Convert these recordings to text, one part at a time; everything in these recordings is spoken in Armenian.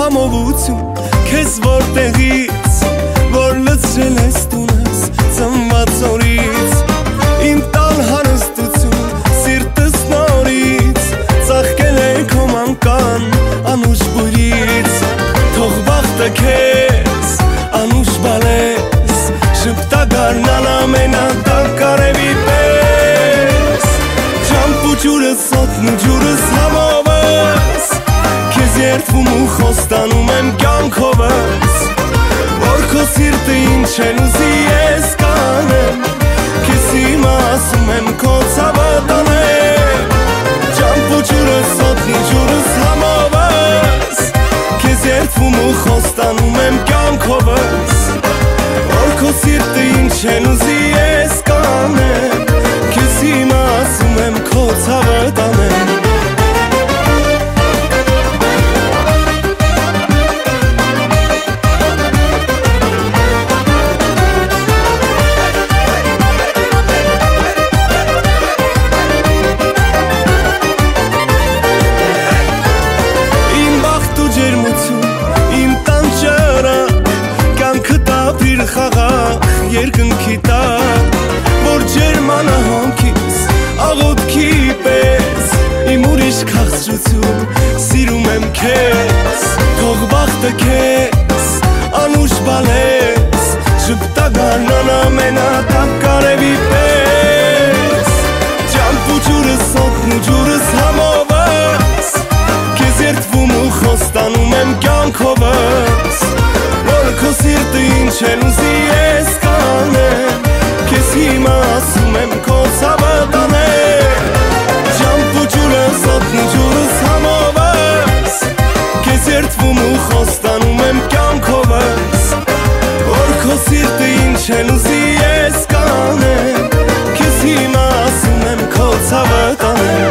Համովություն քեզ որտեղից որ լցրել ես տունս ծնված օրից Իմ տան հարստություն սիրտս նորից ծաղկել է քո մանկան անուշ բույրից Թող բախտը քեզ անուշ բալես Շպտա գարնան ամենատակ արևի պես Ճամփ ու ջուրս օդն ու ջուրս համովս Քեզ երդվում ու խոստանում եմ կյանքովս Որ քո սիրտը ինչ էլ ուզի ես կանեմ Քեզ հիմա ասում եմ քո ցավը տանեմ Ճամփ ու ջուրս օդն ու ջուրս համովս Քեզ երդվում ու խոստանում եմ կյանքովս Որ քո սիրտը ինչ էլ ուզի ես կանեմ Քեզ հիմա ասում եմ քո ցավը տանեմ Երկնքի տակ, որ ջերմանա հոնքիս, աղոտքի պես Իմ ուրիշ քաղցրություն, սիրում եմ քեզ Թող բախտը քեզ, անուշ բալես Շպտա գարնան ամենատակ արևի պես Ճամփ ու ջուրս, օդն ու ջուրս համովս Քեզ երդվում ու խոստանում եմ կյանքովս Որ քո սիրտը ինչ էլ ուզի ես կանեմ Քեզ հիմա ասում եմ քո ցավը տանեմ Ճամփ ու ջուրս, օդն ու ջուրս համովս Քեզ երդվում ու խոստանում եմ կյանքովս Որ քո սիրտը ինչ էլ ուզի ես կանեմ Քեզ հիմա ասում եմ քո ցավը տանեմ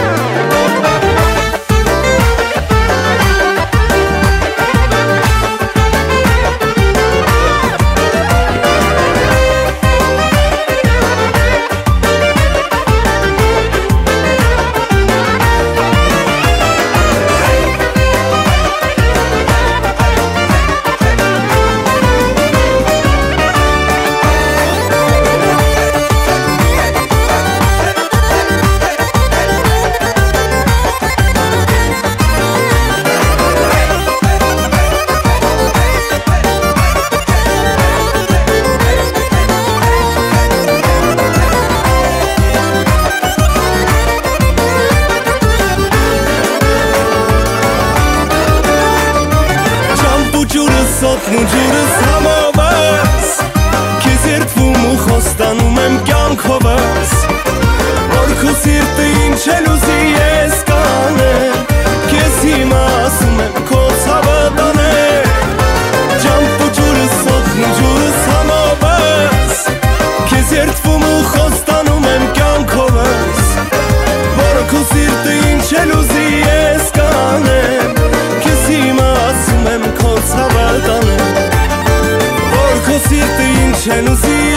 Օդն ու ջուրս համովս Քեզ երդվում ու խոստանում եմ կյանքովս Որ քո սիրտը ինչ էլ ուզի ես կանեմ Քեզ հիմա ասում եմ քո ցավը տանեմ Ճամփ ու ջուրս, օդն ու ջուրս համովս Քեզ երդվում ու խոստանում եմ կյանքովս Որ քո սիրտը ինչ էլ ուզի ես կանեմ Քեզ հիմա ասում եմ քո ցավը տանեմ Որ քո սիրտը ինչ էլ ուզի